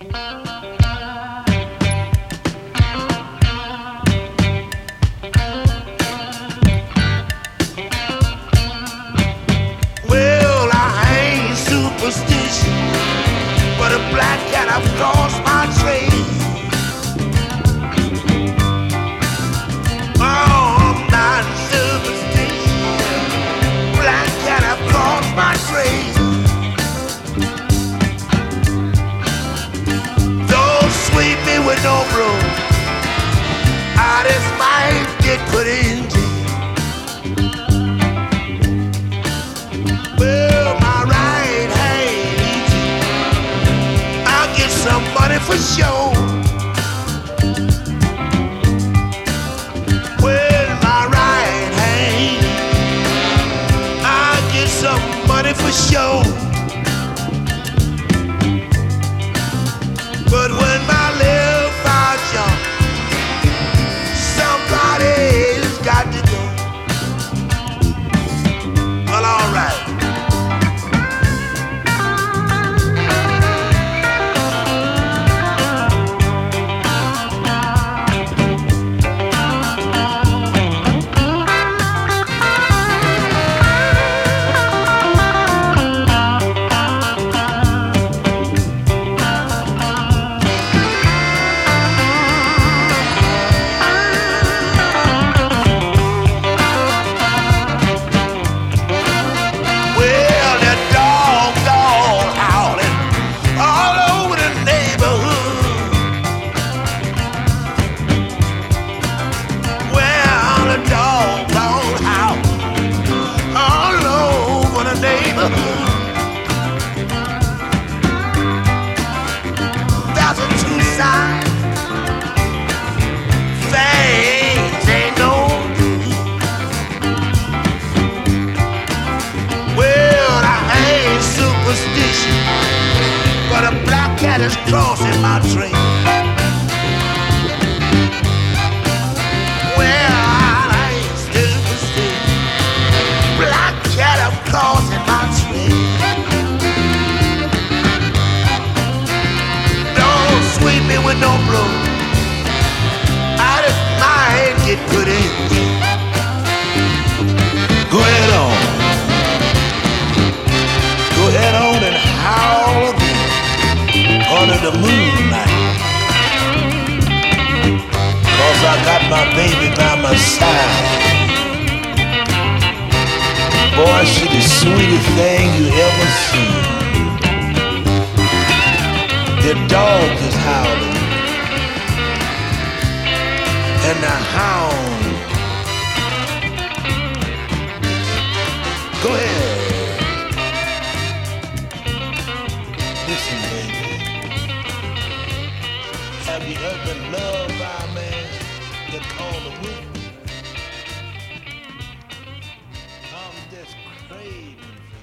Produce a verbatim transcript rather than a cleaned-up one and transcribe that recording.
Well, I ain't superstitious, but a black cat I've crossed my trail. Oh, I'm not superstitious, black cat I've crossed my trail. Don't sweep me with no broom, I just might get put in jail. Well, my right hand, I'll get some money for sure. Well, my right hand, I'll get some money for sure. But when my left eye jump, somebody's got to go. Well, all right. That's a two side. Things ain't no good. Well, I ain't superstitious, but a black cat is crossing my trail. Well, I ain't superstitious, black cat is crossing my trail. Sweep me with no blow, I just might get put in jail. Go ahead on, go ahead on and howl again under the moonlight, 'cause I got my baby by my side. Boy, she the sweetest thing you ever seen. The dog is howling, and the hound. Go ahead. Listen, baby. Have you ever been loved by a man that called a woman? I'm just craving.